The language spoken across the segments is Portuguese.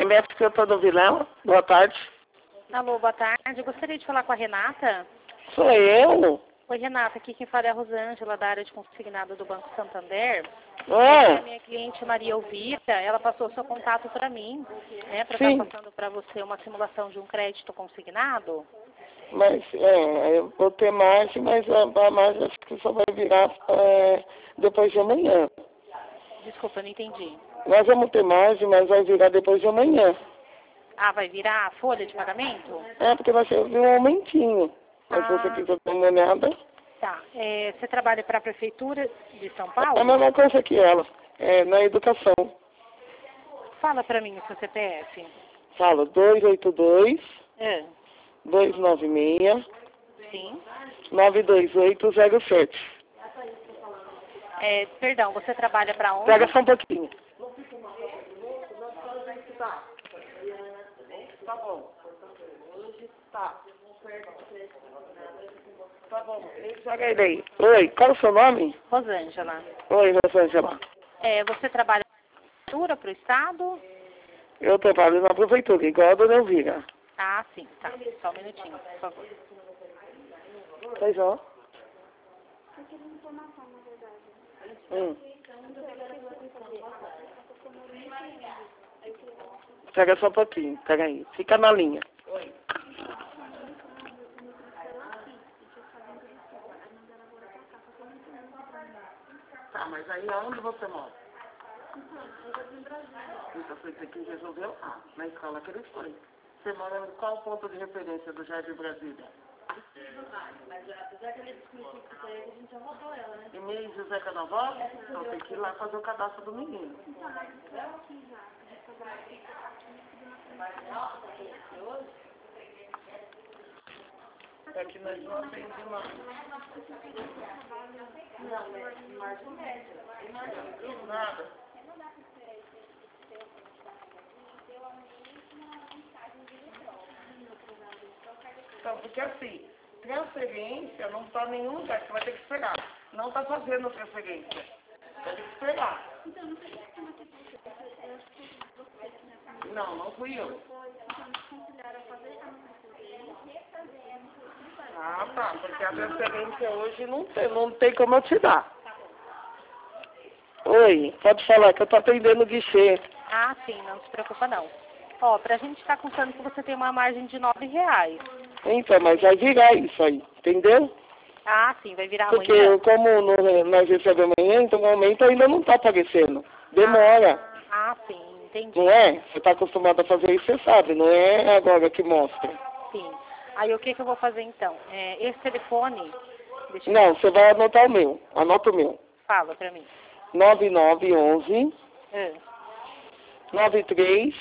MF que eu tô do Vilela. Boa tarde. Alô, boa tarde. Eu gostaria de falar com a Renata. Sou eu? Oi, Renata. Aqui quem fala é a Rosângela, da área de consignado do Banco Santander. Ah, A minha cliente Maria Elvira, ela passou seu contato para mim, né, para sim. estar passando para você uma simulação de um crédito consignado. Mas, eu vou ter margem, mas a margem acho que só vai virar depois de amanhã. Desculpa, eu não entendi. Nós vamos ter margem, mas vai virar depois de amanhã. Ah, vai virar a folha de pagamento? É, porque vai ser um aumentinho. Mas se você quiser dar uma olhada, Tá. Você trabalha para a Prefeitura de São é a Paulo? mesma coisa que ela. É na educação. Fala para mim o seu CPF. Fala 282 É. 296 Sim. 92807. Perdão, você trabalha para onde? Pega só um pouquinho. Tá bom. Tá. Tá bom. Joga ele aí. Oi, qual é o seu nome? Rosângela. Oi, Rosângela. Você trabalha para o Estado? Eu trabalho na prefeitura, igual a dona Elvira. Ah, sim, tá. Só um minutinho, por favor. Pois ó. Pega só um pouquinho, pega aí. Fica na linha. Tá, mas aí aonde você mora? Então foi você que resolveu lá, na escola que ele foi. Você mora em qual ponto de referência do Jardim Brasília? Mas apesar que ele desconhecido que foi ele, a gente já rodou ela, né? E-mail José Canaval? Então tem que ir lá fazer o cadastro do menino. É que nós não atendemos mais. Não, nada. Então, porque assim, transferência não está em nenhum lugar, você vai ter que esperar. Não está fazendo transferência. Vai ter que esperar. Não, não fui eu. Ah, tá, porque a transferência hoje não tem como eu te dar. Oi, pode falar que eu tô atendendo o guichê. Ah, sim, não se preocupa não. Ó, pra gente estar contando que você tem uma margem de R$ 9. Então, mas vai virar isso aí, entendeu? Ah, sim, vai virar Porque amanhã? como nós recebemos amanhã, então o aumento ainda não está aparecendo. Demora, Ah, sim, entendi. não é? Você está acostumado a fazer isso, você sabe, não é agora que mostra. Sim. Aí o que eu vou fazer então? Esse telefone, deixa eu Não, você vai anotar o meu, anota o meu. fala pra mim. 9911 É. 93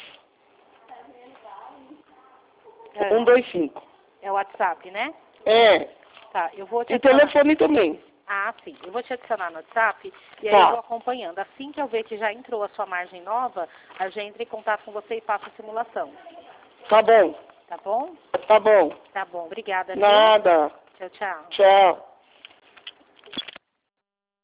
É. 125. É o WhatsApp, né? É, Tá, eu vou te e adicionar. telefone também. Ah, sim. Eu vou te adicionar no WhatsApp e aí Tá. eu vou acompanhando. Assim que eu ver que já entrou a sua margem nova, a gente entra em contato com você e faço a simulação. Tá bom, Tá bom? tá bom. Tá bom. Obrigada, viu? Nada. Tchau, tchau. Tchau.